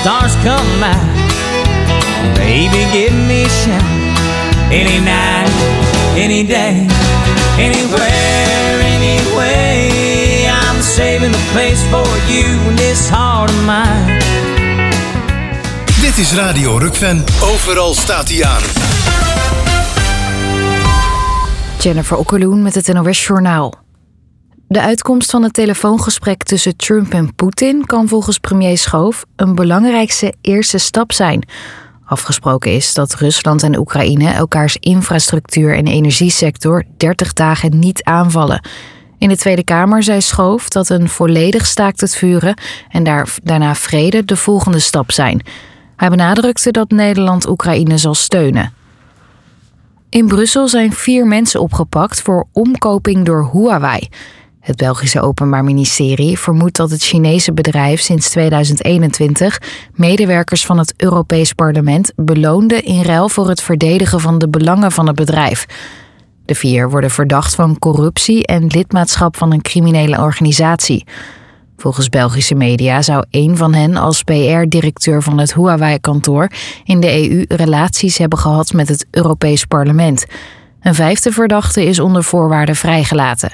stars come out. Baby, give me a shout. Any night, any day, anywhere, anyway. I'm saving a place for you in this heart of mine. Dit is Radio Rukven. Overal staat hij aan. Jennifer Okkeloen met het NOS Journaal. De uitkomst van het telefoongesprek tussen Trump en Poetin kan volgens premier Schoof een belangrijkste eerste stap zijn. Afgesproken is dat Rusland en Oekraïne elkaars infrastructuur en energiesector 30 dagen niet aanvallen. In de Tweede Kamer zei Schoof dat een volledig staakt het vuren en daarna vrede de volgende stap zijn. Hij benadrukte dat Nederland Oekraïne zal steunen. In Brussel zijn 4 mensen opgepakt voor omkoping door Huawei. Het Belgische Openbaar Ministerie vermoedt dat het Chinese bedrijf sinds 2021 medewerkers van het Europees Parlement beloonde in ruil voor het verdedigen van de belangen van het bedrijf. De 4 worden verdacht van corruptie en lidmaatschap van een criminele organisatie. Volgens Belgische media zou één van hen als PR-directeur van het Huawei-kantoor in de EU relaties hebben gehad met het Europees Parlement. Een 5e verdachte is onder voorwaarden vrijgelaten.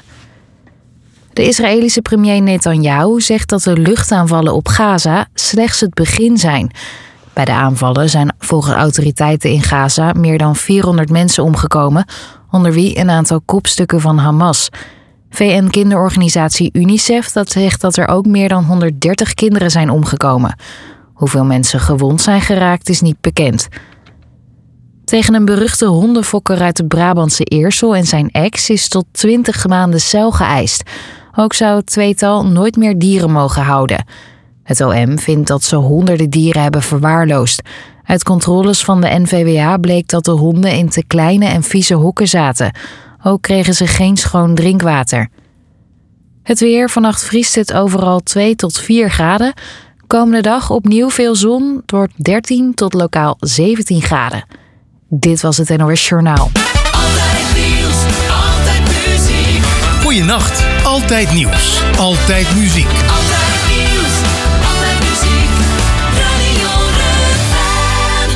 De Israëlische premier Netanyahu zegt dat de luchtaanvallen op Gaza slechts het begin zijn. Bij de aanvallen zijn volgens autoriteiten in Gaza meer dan 400 mensen omgekomen, onder wie een aantal kopstukken van Hamas. VN-kinderorganisatie UNICEF zegt dat er ook meer dan 130 kinderen zijn omgekomen. Hoeveel mensen gewond zijn geraakt is niet bekend. Tegen een beruchte hondenfokker uit de Brabantse Eersel en zijn ex is tot 20 maanden cel geëist. Ook zou het tweetal nooit meer dieren mogen houden. Het OM vindt dat ze honderden dieren hebben verwaarloosd. Uit controles van de NVWA bleek dat de honden in te kleine en vieze hokken zaten. Ook kregen ze geen schoon drinkwater. Het weer, vannacht vriest het overal 2 tot 4 graden. Komende dag opnieuw veel zon, het wordt 13 tot lokaal 17 graden. Dit was het NOS Journaal. Altijd nieuws, altijd muziek. Goeienacht, altijd nieuws, altijd muziek. Altijd nieuws, altijd muziek. Radio Rukven.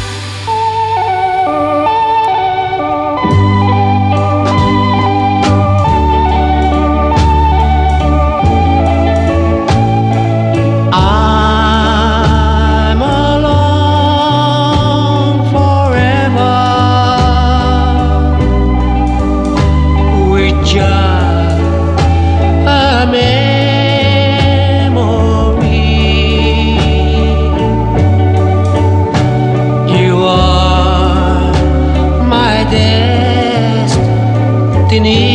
I'm alone forever with just a memory. You are my destiny.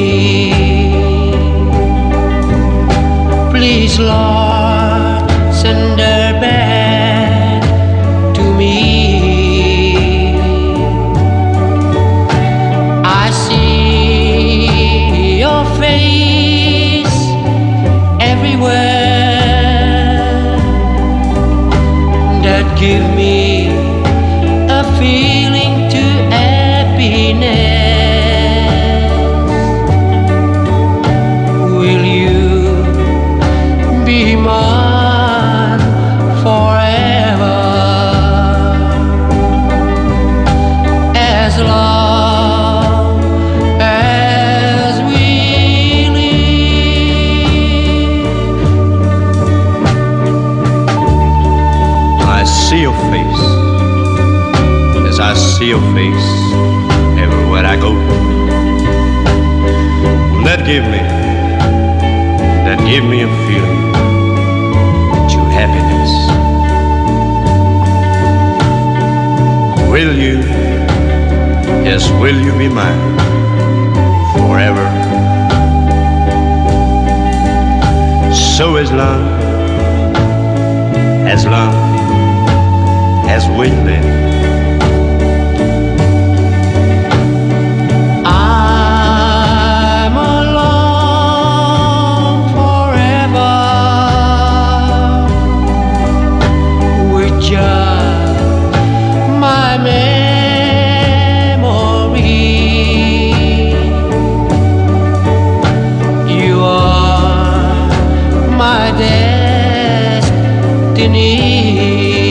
Please, Lord, send her back to me. I see your face everywhere that give me a feeling to happiness. Will you be mine forever? As long as we live. I see your face, as I see your face everywhere I go. That give me a feeling to happiness. Will you, yes, will you be mine forever? So as long as we live. I'm alone forever with just my memory. You are my destiny.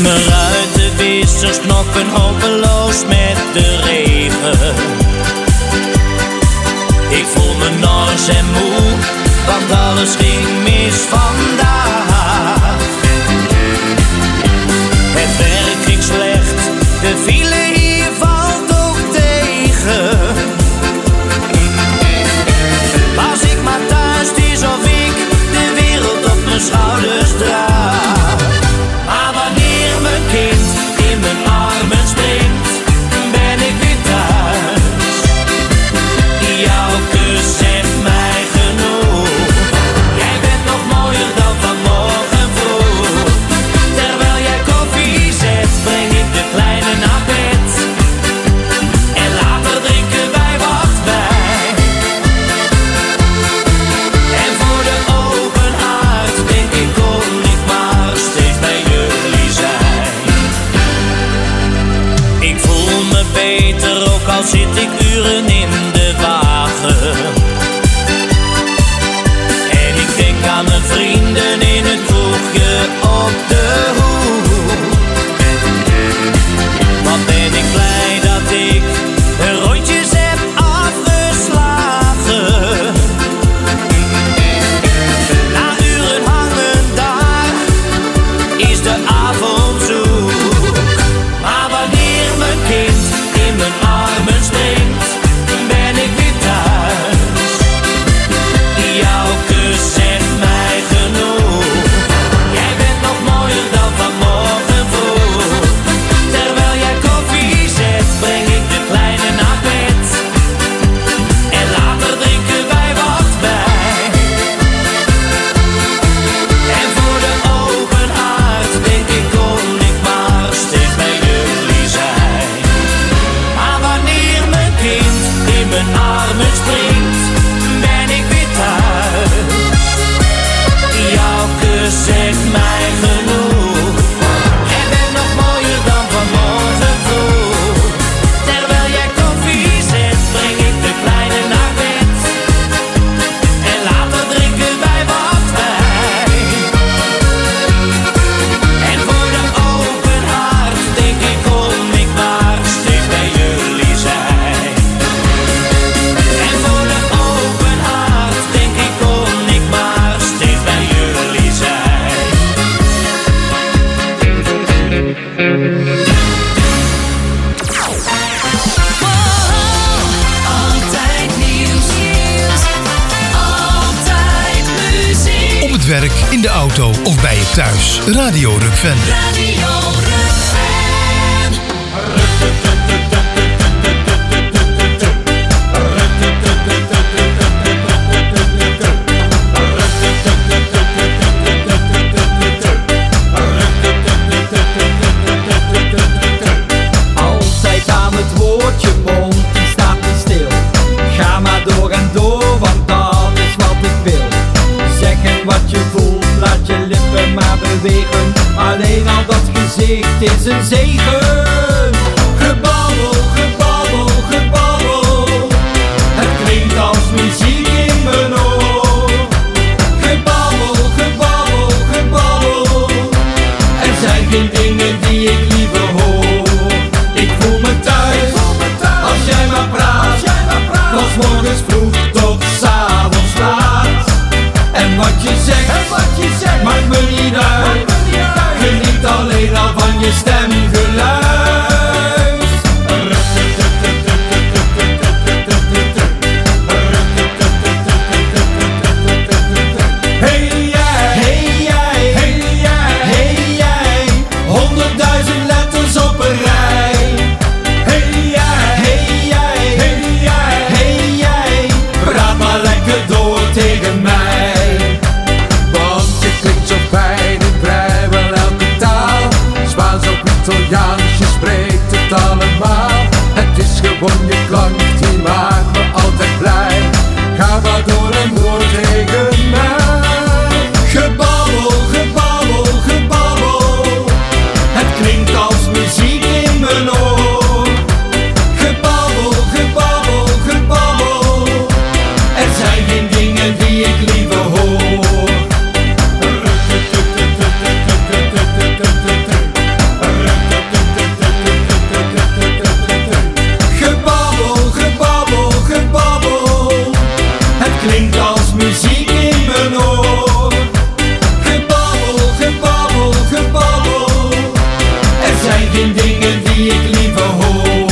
Mijn ruitenwissers knokken hopeloos met de regen. Ik voel me nors en moe, want alles ging mis vandaag. Het werk ging slecht, de file hier valt ook tegen. Als ik maar thuis, het is of ik de wereld op mijn schouders draag. Maar wanneer mijn kind in mijn armen springt, ben ik weer thuis. Jouw kus zegt mij genoeg. Jij bent nog mooier dan vanmorgen vroeg. Terwijl jij koffie zet, breng ik de kleine naar bed. En later drinken wij wat wijn. En voor de open haard denk ik, kon ik maar steeds bij jullie zijn. Ik voel me beter, ook al zit ik uren in de wagen. En ik denk aan mijn vrienden in het kroegje op de hoek. Wat ben ik blij dat ik rondjes heb afgeslagen. Na uren hangen daar is de avond zoek. Maar wanneer mijn kind in mijn armen springt, ben ik weer thuis. Jouw kus zegt mij genoeg. Jij bent nog mooier dan vanmorgen vroeg. Terwijl jij koffie zet, breng ik de kleine naar bed. En later drinken wij wat wijn. En voor de open haard denk ik, kon ik maar steeds bij jullie zijn. Maar wanneer mijn kind in mijn armen springt, ben ik weer thuis. Jouw kus zegt mij genoeg. Jij bent nog mooier dan vanmorgen vroeg. Terwijl jij koffie zet, breng ik de kleine naar bed. En later drinken wij wat wijn. En voor de open haard denk ik, kon ik maar steeds bij jullie zijn. En voor de open haard denk ik, kon ik maar steeds bij jullie zijn. Altijd nieuws, altijd muziek. Op het werk, in de auto of bij je thuis. Radio Rock-fan. Radio Rock-fan. Altijd aan het woord, je mond die staat niet stil. Ga maar door en door, want dat is wat ik wil. Zeggen wat je voelt, laat je lippen maar bewegen. Alleen al dat gezicht is een zegen. Gebabbel, gebabbel, gebabbel. Het klinkt als muziek in mijn oor. Gebabbel, gebabbel, gebabbel. Er zijn geen dingen die ik liever hoor. Ik voel me thuis, als jij maar praat. Van 's morgens vroeg tot 's avonds laat. En wat je zegt, maakt me niet uit. Geniet alleen al van je stemgeluid. Hey jij, hey jij, hey jij, hey jij. 100.000 letters op een rij. Hey jij, hey jij, hey jij, hey jij. Praat maar lekker door tegen mij. Want je klinkt zo fijn in vrijwel elke taal. Spaans of Italiaans, je spreekt het allemaal. Het is gewoon je klank, die maakt me altijd blij. Ga maar door en door tegen mij. Gebabbel, gebabbel, gebabbel. Het klinkt als muziek in mijn oor. Gebabbel, gebabbel, gebabbel. Er zijn geen dingen die ik liever hoor. geen dingen die ik liever hoor.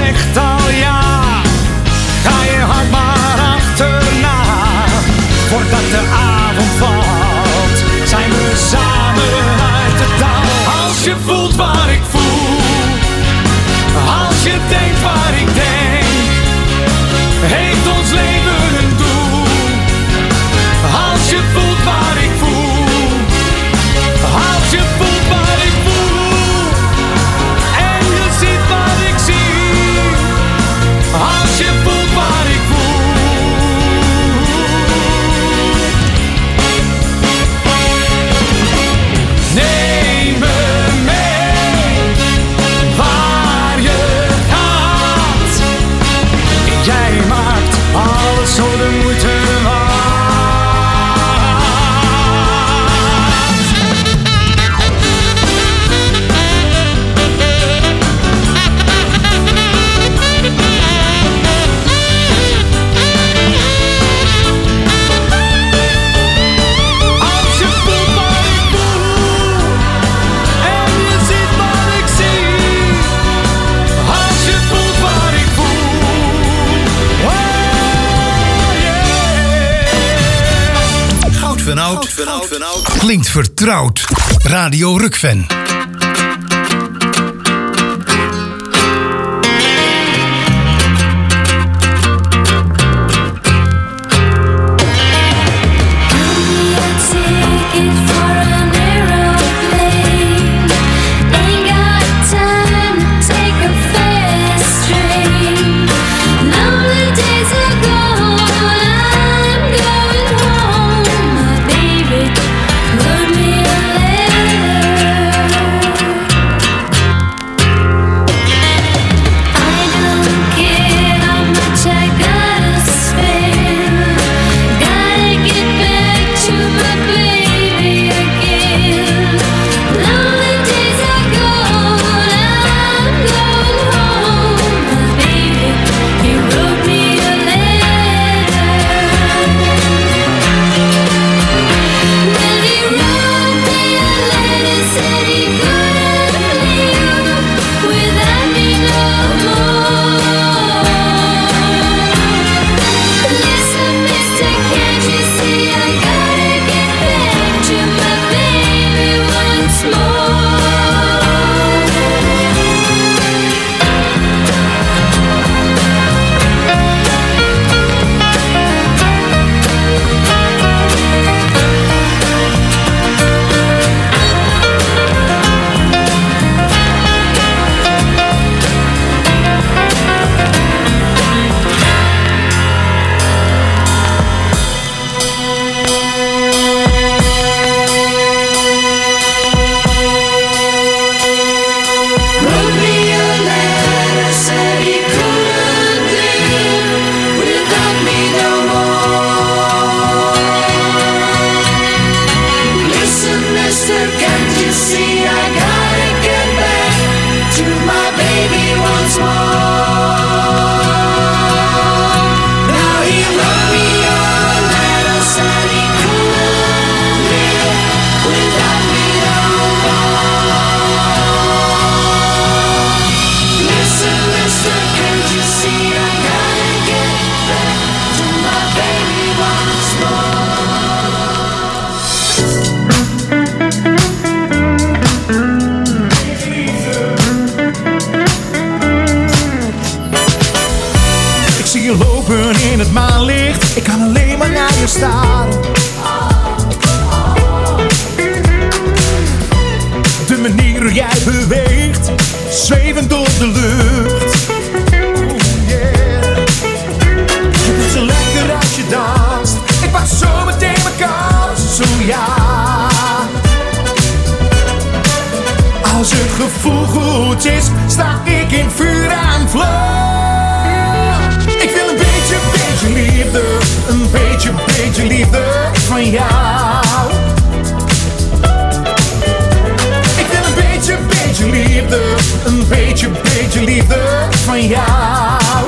zegt al ja, ga je hart maar achterna. Voordat de avond valt, zijn we samen uit het dal. Als je voelt waar ik voel, als je denkt waar ik denk, heeft ons leven een doel. Als je voelt waar ik voel, als je voelt waar ik voel, en je ziet wat ik zie, als je voelt waar ik voel. Neem me mee waar je gaat. Jij maakt alles zo de moeite waard. Als je voelt wat ik voel, en je ziet wat ik zie, als je voelt wat ik voel, oh yeah. Goud van Oud klinkt vertrouwd. Radio Rukven. in het maanlicht. Ik kan alleen maar naar je staren. De manier hoe jij beweegt, zwevend door de lucht. Oh yeah. Je bent zo lekker als je danst. Ik pak zo meteen mijn kans, zo ja. Als het gevoel goed is, sta ik in vuur en vlam. Ik wil een beetje liefde, een beetje liefde van jou. Ik wil een beetje liefde, een beetje liefde van jou.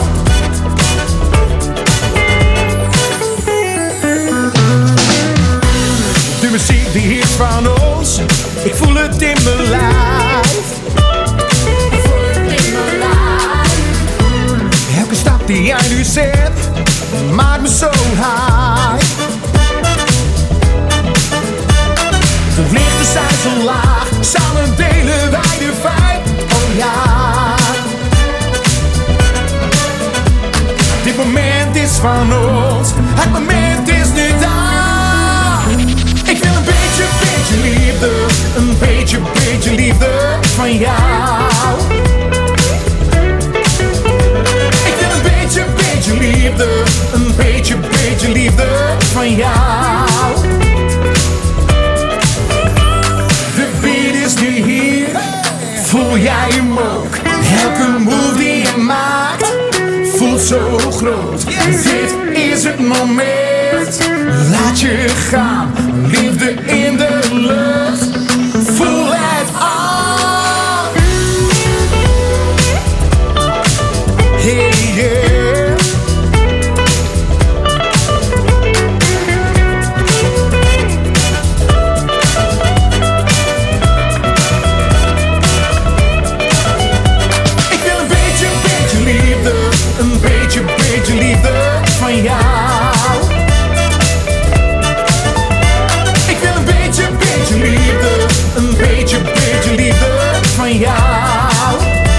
De muziek die is van ons, ik voel het in mijn lijf. die jij nu zet, maakt me zo high. De lichten zijn zo laag, samen delen wij de vibe. Oh ja. Dit moment is van ons, het moment is nu daar. Ik wil een beetje liefde, een beetje liefde van jou. Ik wil een beetje liefde, een beetje liefde van jou. De beat is nu hier, voel jij hem ook? Elke move die je maakt voelt zo groot. Dit is het moment, laat je gaan. Liefde in de lucht, voel het aan. Hey yeah. Ik wil een beetje liefde, een beetje liefde van jou. Ik wil een beetje liefde, een beetje liefde van jou.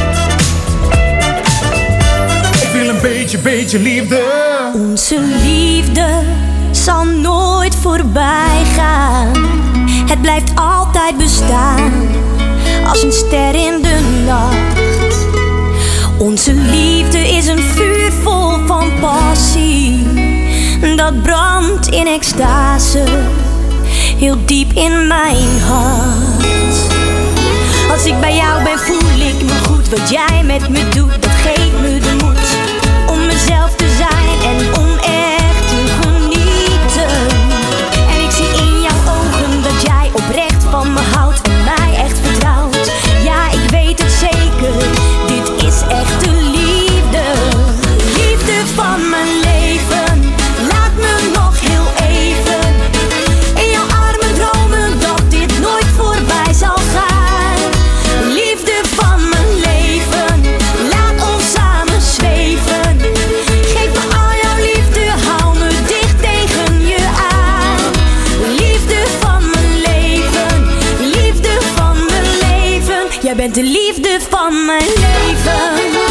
Ik wil een beetje liefde. Onze liefde zal nooit voorbij gaan. Het blijft altijd bestaan als een ster in de nacht. Onze liefde is een vuur vol van passie dat brandt in extase, heel diep in mijn hart. Als ik bij jou ben voel ik me goed. Wat jij met me doet, dat geeft me de moed om mezelf te zijn en om echt te genieten. En ik zie in jouw ogen dat jij oprecht van me houdt en mij echt vertrouwt. Ja, ik weet het zeker, dit is echte liefde. Liefde van mijn leven, laat me nog heel even in jouw armen dromen dat dit nooit voorbij zal gaan. Liefde van mijn leven, laat ons samen zweven. Geef me al jouw liefde, hou me dicht tegen je aan. Liefde van mijn leven, liefde van mijn leven. Jij bent de liefde van mijn leven.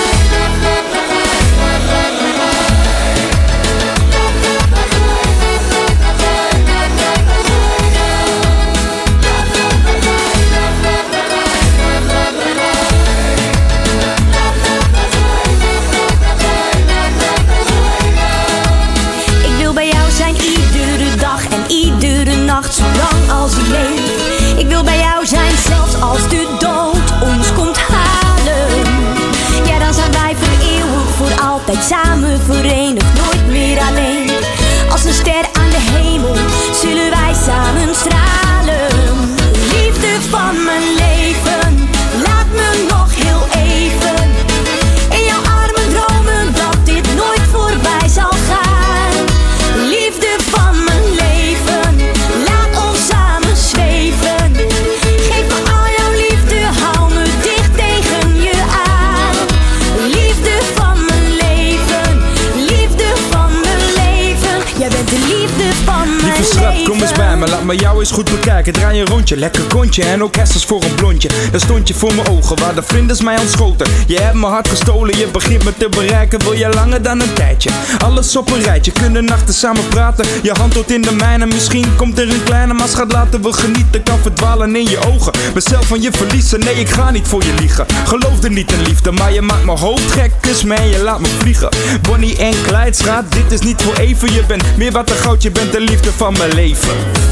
Ik wil bij jou zijn iedere dag en iedere nacht, zolang als ik leef. Ik wil bij jou zijn zelfs als de dood ons komt halen. Ja, dan zijn wij voor eeuwig, voor altijd samen verenigd, nooit meer alleen. Als een ster aan de hemel zullen wij samen stralen. Liefde van mijn leven, laat me nog heel even in jouw armen dromen dat dit nooit voorbij zal gaan. Liefde van mijn leven, laat ons samen zweven. Geef me al jouw liefde, hou me dicht tegen je aan. Liefde van mijn leven, liefde van mijn leven. Jij bent de liefde van mijn Lieve schat, leven. kom eens bij me, laat me jou eens goed bekijken. Draai een rondje, lekker kontje en ook hersens voor een blondje. Daar stond je voor mijn ogen, waar de vlinders mij ontschoten. Je hebt mijn hart gestolen, je begint me te bereiken. Wil je langer dan een tijdje, alles op een rijtje. Kunnen nachten samen praten, je hand tot in de mijne. Misschien komt er een kleine, maar schat laten we genieten. Kan verdwalen in je ogen, mezelf van je verliezen. Nee, ik ga niet voor je liegen, geloofde niet in liefde. Maar je maakt mijn hoofd gek, kus me en je laat me vliegen. Bonnie en Clyde, schat, dit is niet voor even. Je bent meer wat een goud, je bent de liefde van mijn leven.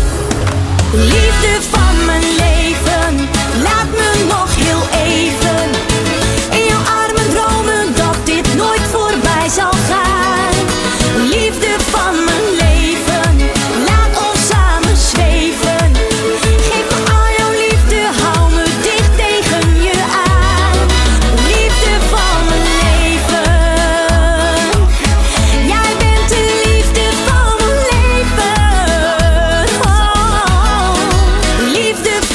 Liefde van mijn leven, laat me nog heel even in jouw armen dromen dat dit nooit voorbij zal gaan. Liefde van mijn leven, laat ons samen zweven. Geef me al jouw liefde, hou me dicht tegen je aan. Liefde van mijn leven, jij bent de liefde van mijn leven. Oh, liefde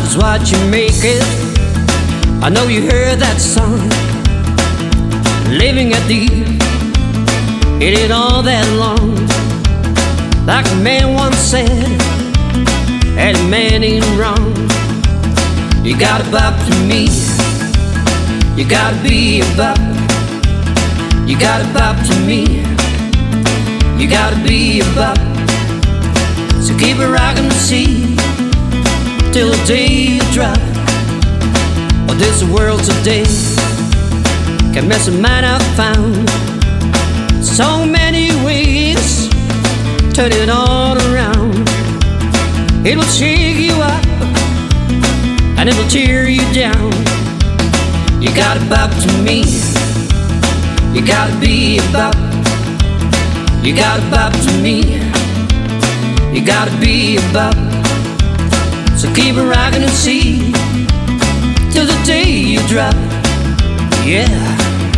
Life's what you make it. I know you heard that song. Living at deep, it ain't all that long. Like a man once said, and a man ain't wrong. You gotta bop to me. You gotta be a bop. You gotta bop to me. You gotta be a bop. So keep it rockin' the sea till the day you drop. Oh, this world today can mess a man I've found. So many ways, turn it all around. It will shake you up and it will tear you down. You gotta bop to me. You gotta be a bop. You gotta bop to me. You gotta be a bop. So keep it rockin' and see till the day you drop. Yeah.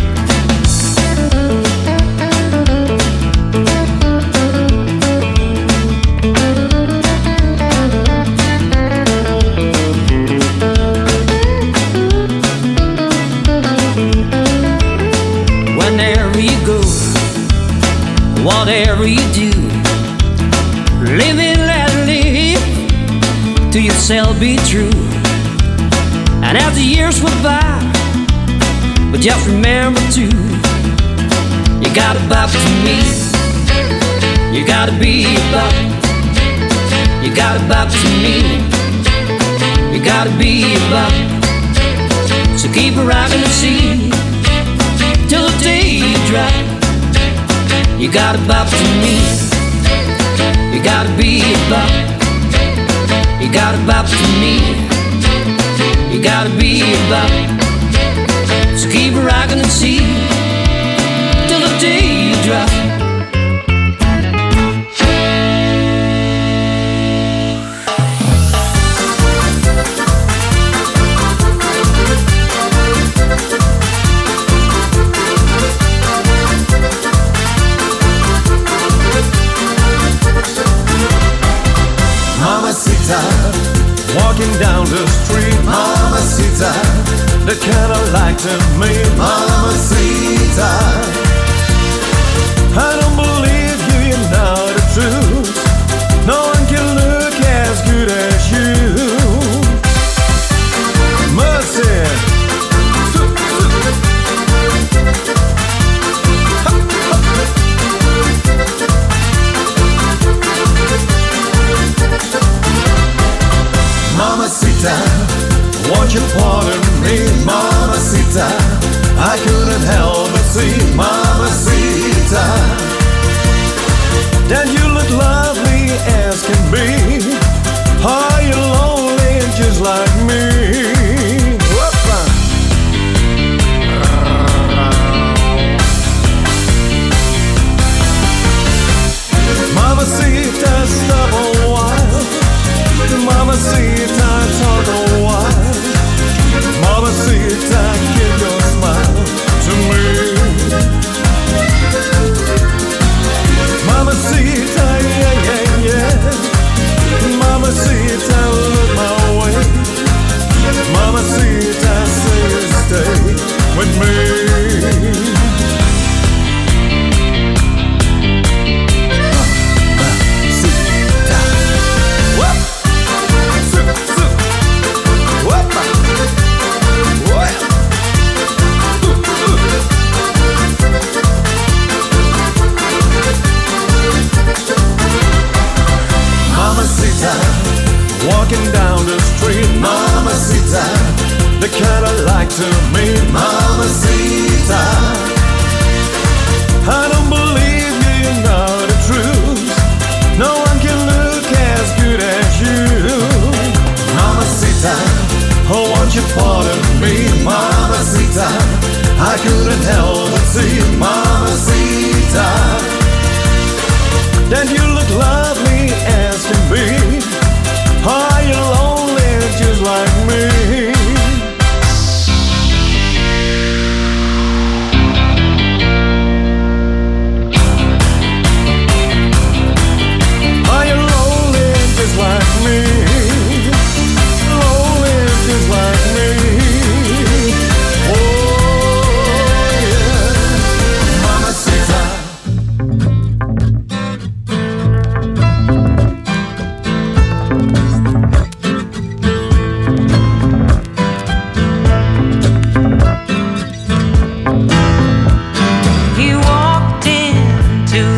Whenever you go, whatever you do, live it, let live, to yourself be true. And as the years went by, but just remember too, you gotta bop to me. You gotta be a bop. You gotta bop to me. You gotta be a bop. So keep it rockin' and see till the day you drop. You gotta bop to me. You gotta be a bop. You gotta bop to me. You gotta be a bop. So keep it rockin' and see till the day you drop. Mamacita, walking down the street. Mamacita, the kind I like to meet. Mamacita, I don't believe you, you know the truth. No one can look as good as you. Mercy. Mamacita, won't you pardon me? Mamacita, I couldn't help but see. Mamacita, that you look lovely as can be. Are you lonely just like me? Whoopa. Mamacita, stop a while. Mamacita, talk a while. Mamacita, give your smile to me. Mamacita, yeah, yeah, yeah. Mamacita, look my way.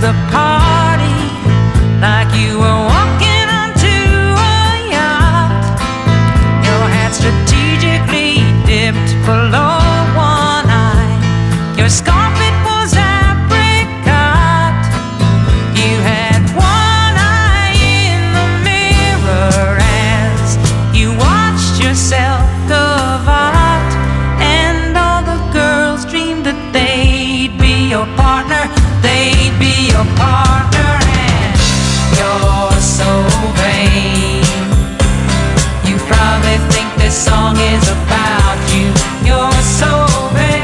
the party like you were walking onto a yacht. Your hat strategically dipped below one eye. Your scarf, it was apricot. You had one eye in the mirror as you watched yourself carve out. And all the girls dreamed that they'd be your partner. They'd be your partner. And you're so vain. You probably think this song is about you. You're so vain.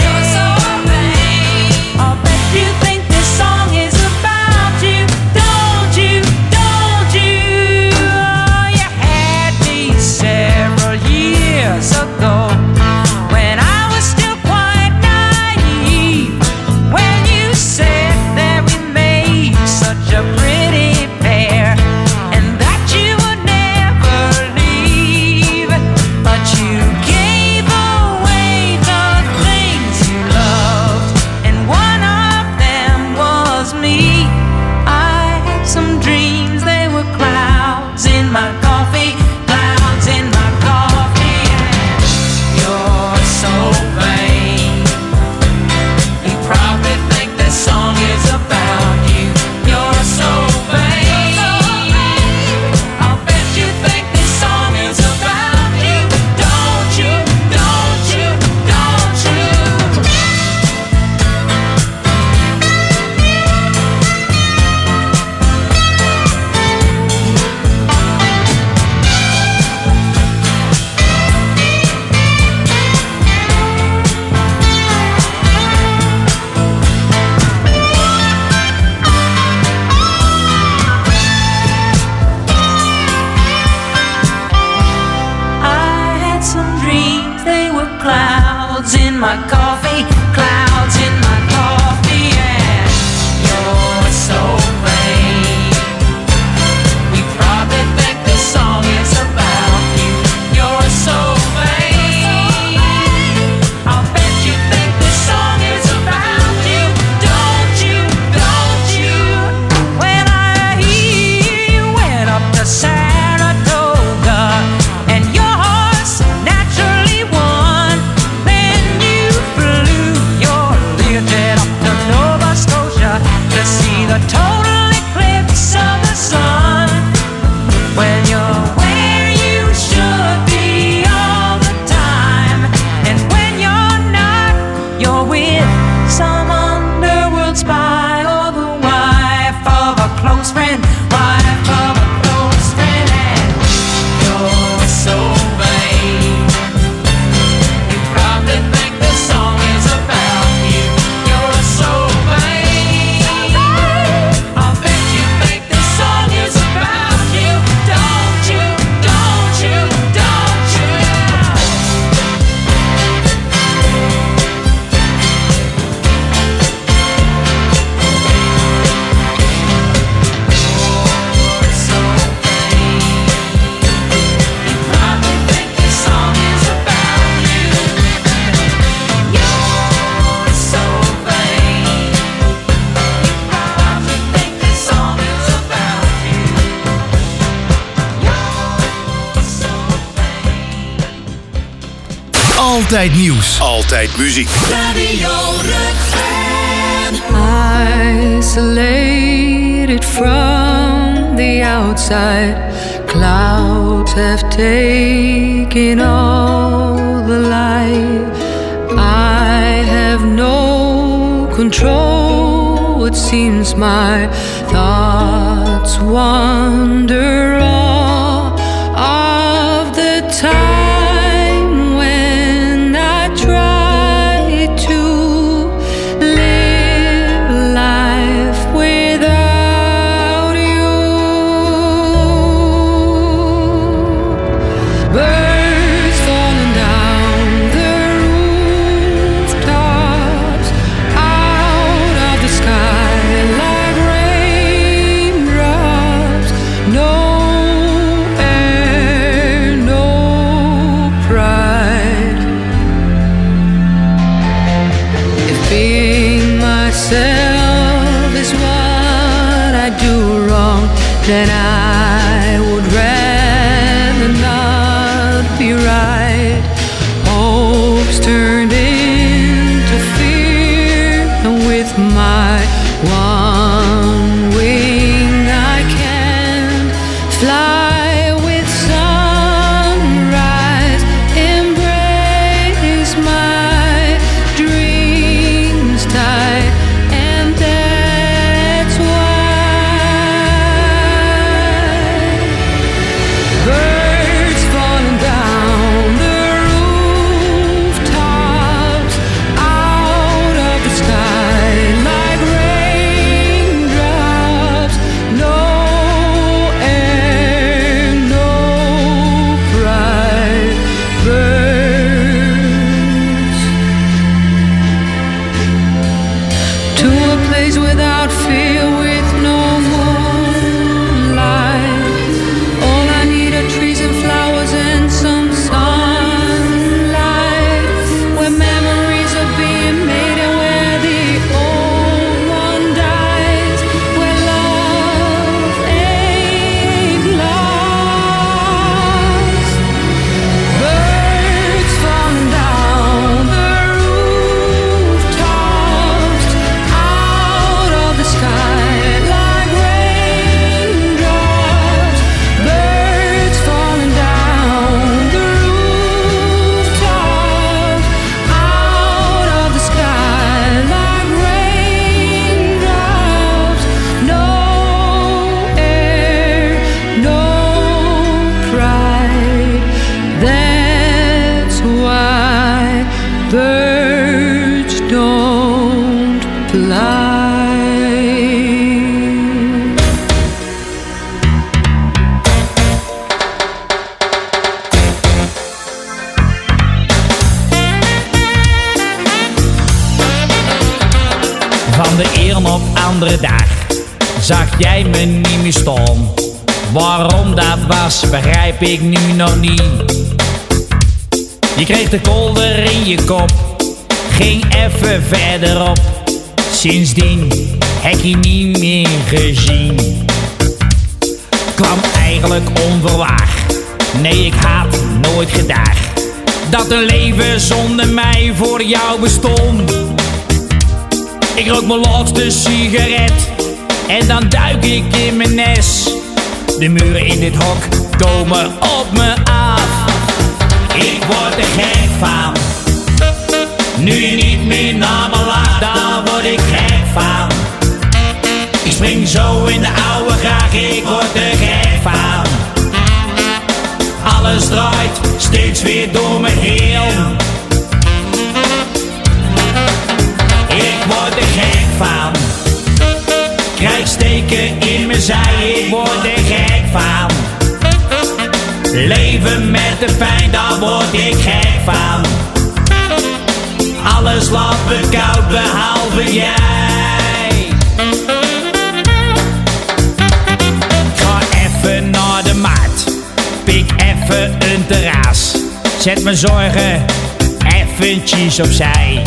I'll bet you think this song is about you. Don't you? Don't you? Oh, you had me several years ago when I was still quite naive. When you said that we made such a pretty pair and that you would never leave. But you gave away the things you loved, and one of them was me. I had some dreams, they were clouds in my coffee, clouds in my coffee. And you're so vain. You probably think this song is about you. You're so vain. I'll bet you think this song is about you. Don't you? Don't you? Don't you? I had some dreams, they were clouds in my coffee, clouds in my coffee. And you're so vain. You probably think this song is about you. You're so vain. I'll bet you think this song is about you. Don't you? Don't you? When I hear you went up to Saratoga and your horse naturally won, then you flew your Learjet up to Nova Scotia to see the total eclipse of the sun. When you're where you should be all the time, and when you're not, you're with some underworld spy or the wife of a close friend, wife of a close friend. And you're so vain. You probably think this song is about you. You're so vain. I'll bet you think this song is about you. Don't you? Don't you? Don't you? You're so vain. You probably think this song is about you. You're so vain. You probably think this song is about you. You're so Altijd nieuws. Altijd muziek. Radio Rukven. Isolated from the outside, clouds have taken all the light. I have no control. It seems my thoughts wander all of the time when I try to live life without you. Birds falling down the rooftops, out of the sky like raindrops. No then I would rather not be right. Hopes turned into fear, and with my one wing I can't fly with sunrise. Embrace my dreams tight, and that's why birds falling down the rooftops, out of the sky like raindrops. No air, no pride. Birds to a place without fear, with no moonlight. All I need are trees and flowers and some sunlight, where memories are being made and where the old one dies, where love ain't lost. Birds falling down the rooftops, out of the sky like raindrops. Birds falling down the rooftops, out of the sky like raindrops. No air, no pride. That's why birds don't fly. Van de een op andere dag zag jij me niet meer staan. Waarom dat was, begrijp ik nu nog niet. Je kreeg de kolder in je kop, ging even verderop. Sindsdien heb je niet meer gezien. Kwam eigenlijk onverwacht, nee ik had nooit gedacht dat een leven zonder mij voor jou bestond. Ik rook mijn laatste sigaret en dan duik ik in mijn nest. De muren in dit hok komen op me af. Ik word er gek van. Nu je niet meer naar me lacht, daar word ik gek van. Ik spring zo in de oude graag, ik word er gek van. Alles draait steeds weer door me heen. Ik word er gek van. Krijg steken in mijn zij, ik word er gek van. Leven met de pijn, daar word ik gek van. Alles laat me koud behalve jij. Ga even naar de markt, pik even een terras. Zet mijn zorgen eventjes opzij.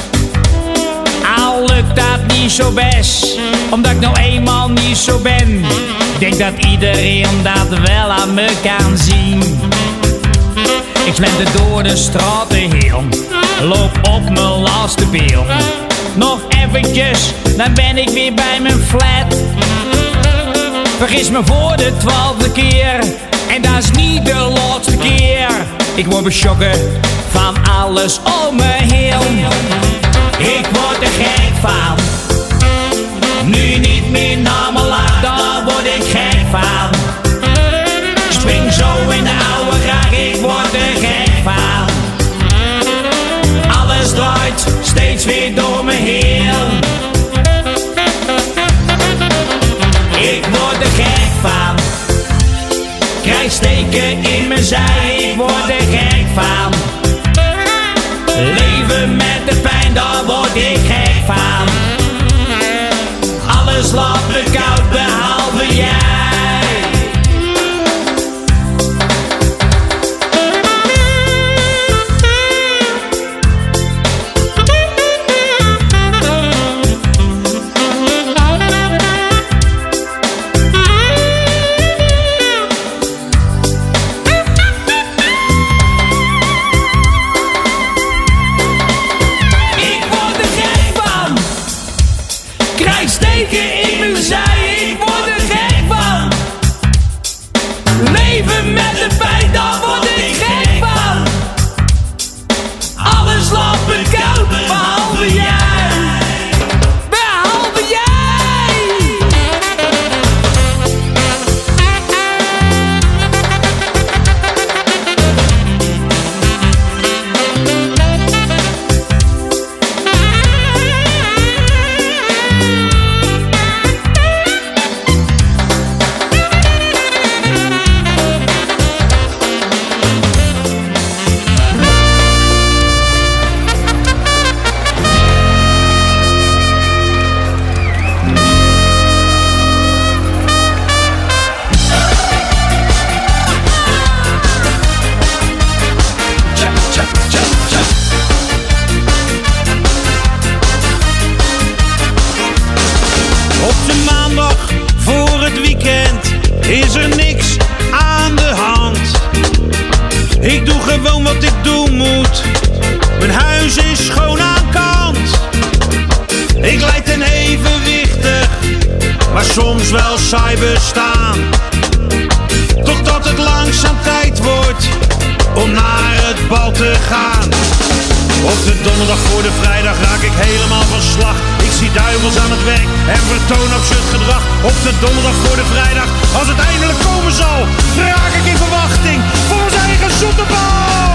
Al lukt dat niet zo best, omdat ik nou eenmaal niet zo ben. Ik denk dat iedereen dat wel aan me kan zien. Ik slenter door de straten heen, loop op mijn laatste been. Nog eventjes, dan ben ik weer bij mijn flat. Vergis me voor de 12e keer, en dat is niet de laatste keer. Ik word beschokken van alles om me heen. Ik word er gek van. Nu je niet meer naar me lacht, daar word ik gek van. Spring zo in de oude graag, ik word er gek van. Alles draait steeds weer door me heen. Ik word er gek van. Krijg steken in mijn zij, ik word er gek van. Leven met de pijn, daar word ik gek van. Alles laat me koud behalve jij. weken in mijn zij, ik word er gek van. Leven met de pijn, daar word ik gek van. Alles loopt me koud, behalve jij. Behalve jij. Is er niks aan de hand? Ik doe gewoon wat ik doen moet. Mijn huis is schoon aan kant. Ik leid ten evenwichtig, maar soms wel saai bestaan. Totdat het langzaam tijd wordt om naar het bal te gaan. Op de donderdag voor de vrijdag raak ik helemaal van slag. Ik zie duivels aan het werk en vertoon absurd gedrag. Op de donderdag voor de vrijdag, als het eindelijk komen zal, raak ik in verwachting voor ons eigen zoete bal.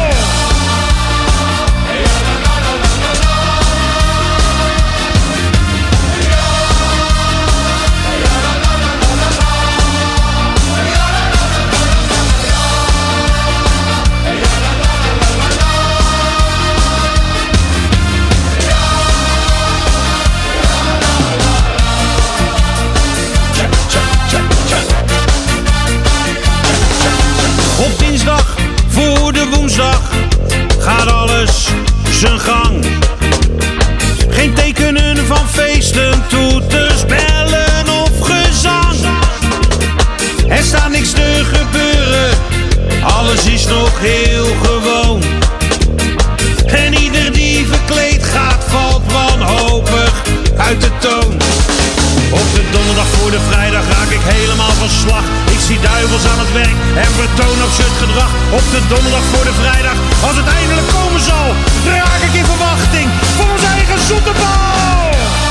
Op dinsdag voor de woensdag gaat alles zijn gang. Geen tekenen van feesten, toeters, bellen of gezang. Er staat niks te gebeuren, alles is nog heel gewoon. En ieder die verkleed gaat valt wanhopig uit de toon. Op de donderdag voor de vrijdag raak ik helemaal van slag. Ik zie duivels aan het werk en vertoon absurd gedrag. Op de donderdag voor de vrijdag, als het eindelijk komen zal, raak ik in verwachting voor ons eigen zoete bal.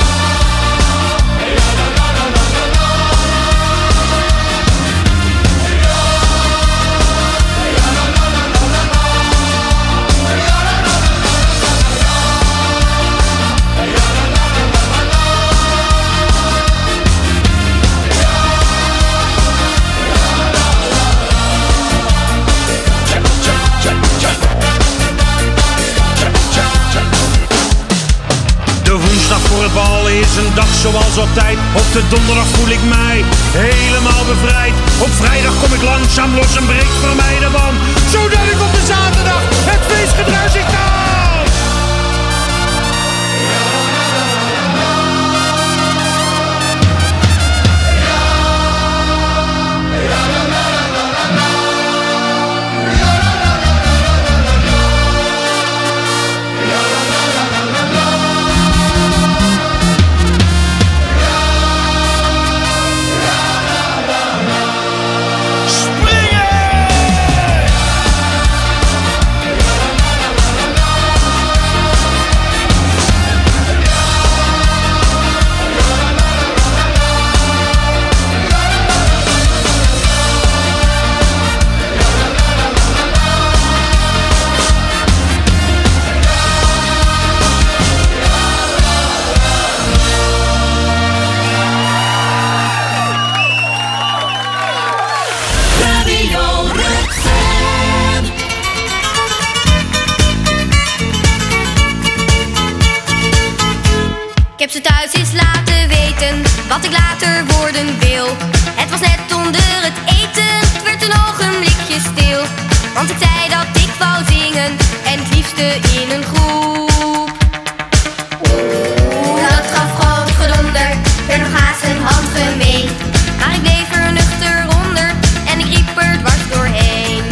Voor het bal is een dag zoals altijd. Op de donderdag voel ik mij helemaal bevrijd. Op vrijdag kom ik langzaam los en breekt voor mij de band. Zodat ik op de zaterdag het feestgedruis ik kan. Ik heb ze thuis eens laten weten wat ik later worden wil. Het was net onder het eten, het werd een ogenblikje stil. Want ik zei dat ik wou zingen en het liefste in een groep. Dat gaf groot gedonder, werd nog haast een hand gemeen. Maar ik bleef er nuchter onder en ik riep er dwars doorheen.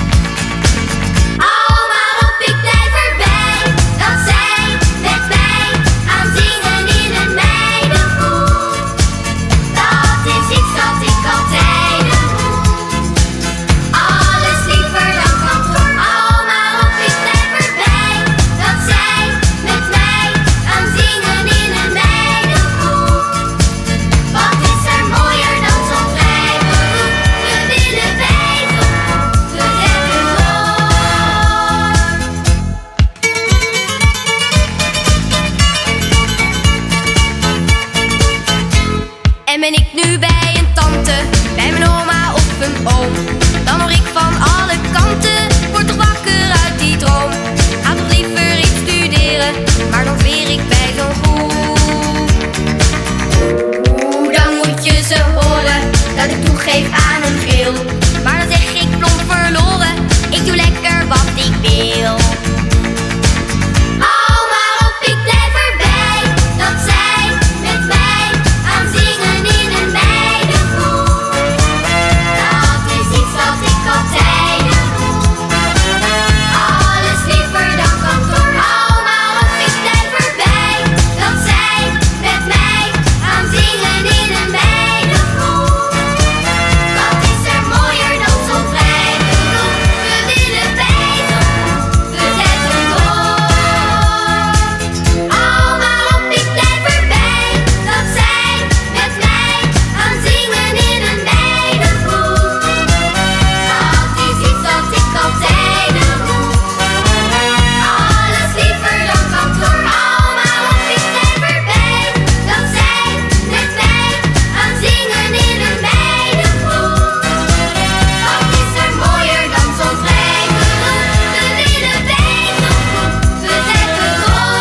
Oh, waarop ik blijf erbij, dat zij met mij aan zingen in een meidengroep. En ben ik nu bij een tante, bij mijn oma of een oom, dan hoor ik van alle kanten, word toch wakker uit die droom. Ga toch liever iets studeren, maar dan veer ik bij zo'n groep. Dan moet je ze horen, dat ik toegeef aan een gril. Maar dan zeg ik plomp verloren, ik doe lekker wat ik wil. Oh, maar op, ik blijf erbij, dat zij met mij aan zingen in een meidengroep. Dat is iets wat ik altijd doe, alles liever dan kantoor. Oh, maar op, ik blijf erbij, dat zij met mij aan zingen in een meidengroep. Wat is er mooier dan zo'n vrijgeroep? We willen bij zo'n groep, we zetten door. Oh, maar op, ik blijf erbij, dat zij met mij aan zingen in een meidengroep. Dat is iets dat ik altijd doe, alles liever dan kantoor. Oh, maar op, ik blijf erbij, dat zij met mij aan zingen in een meidengroep. Wat is er mooier dan zo'n vrijgeroep? We willen bij zo'n groep, we zetten door.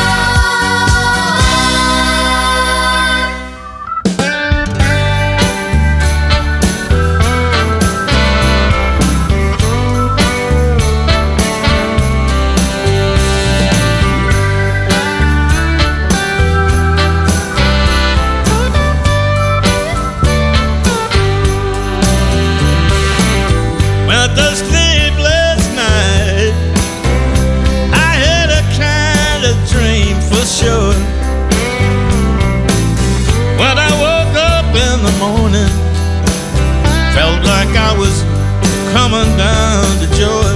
Well, the sleepless night, I had a kind of dream for sure. When I woke up in the morning, felt like I was coming down to joy.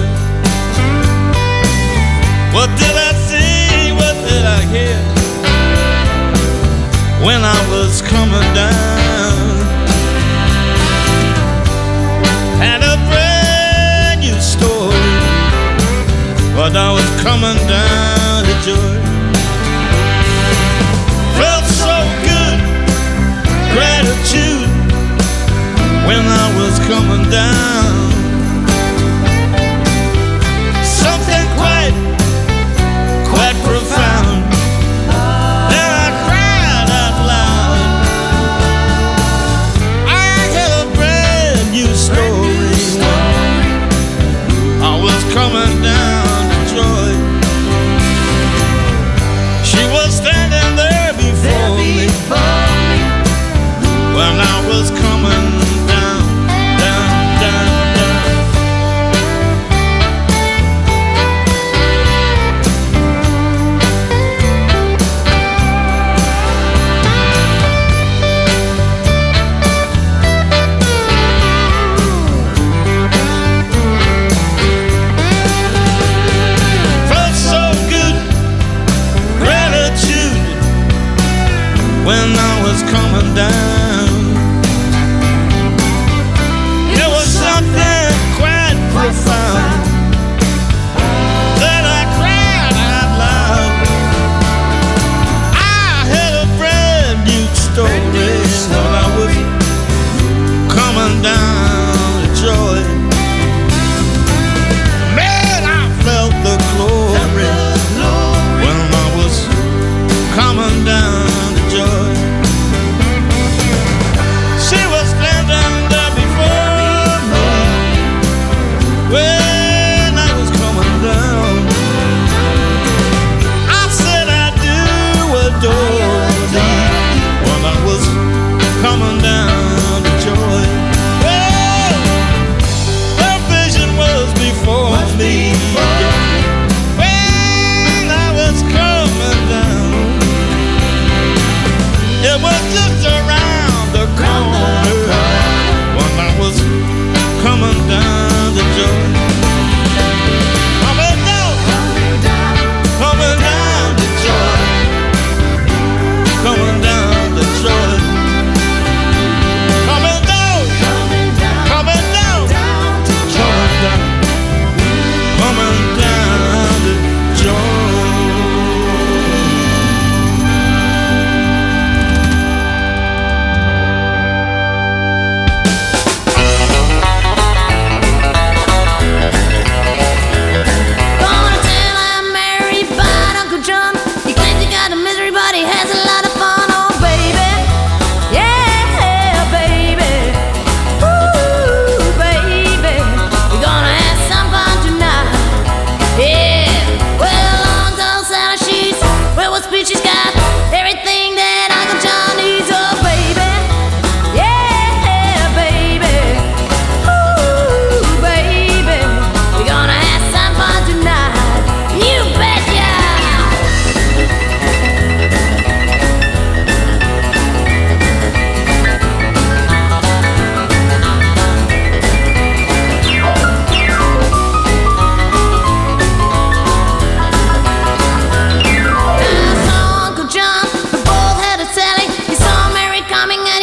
What did I see? What did I hear? When I was coming down, had a brand new story, but I was coming down to joy. Felt so good, gratitude, when I was coming down. Something quite profound, and I cried out loud. I had a brand new story when I was coming down to joy. She was standing there before me when I was coming down, down, down, down. Felt so good, gratitude, when I was coming down. It was something quite profound that I cried out loud. I had a brand new story when I was coming down to joy. Man, I felt the glory when I was coming down to joy. She was standing there before me when I was coming down. I said I do adore thee when I was coming down to joy. Well, the vision was before me when I was coming down. It was just around the corner when I was coming down to joy. Coming down, coming down to joy. Coming down to joy. Coming down, coming down, coming down, coming down to joy.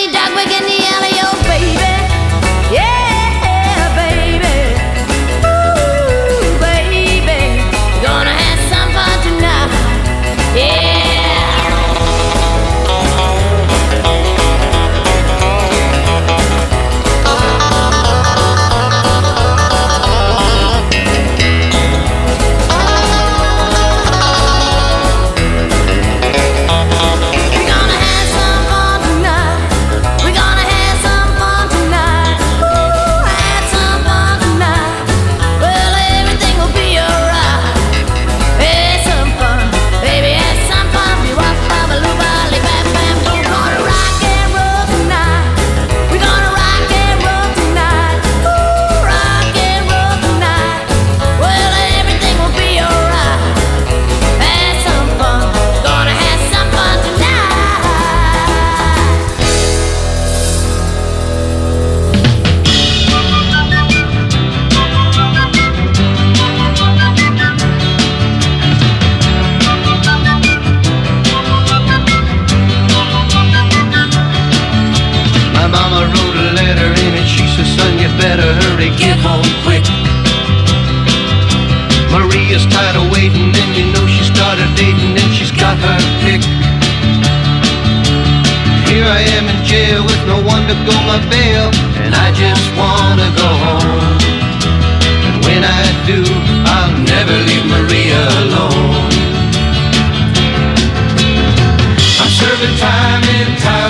dirty dog in the alley, oh baby. Yeah, baby. Ooh, baby. Gonna have some fun tonight. Yeah. Better hurry, get home quick. Maria's tired of waiting, and you know she started dating, and she's got her pick. Here I am in jail with no one to go my bail, and I just wanna go home. And when I do, I'll never leave Maria alone. I'm serving time in time.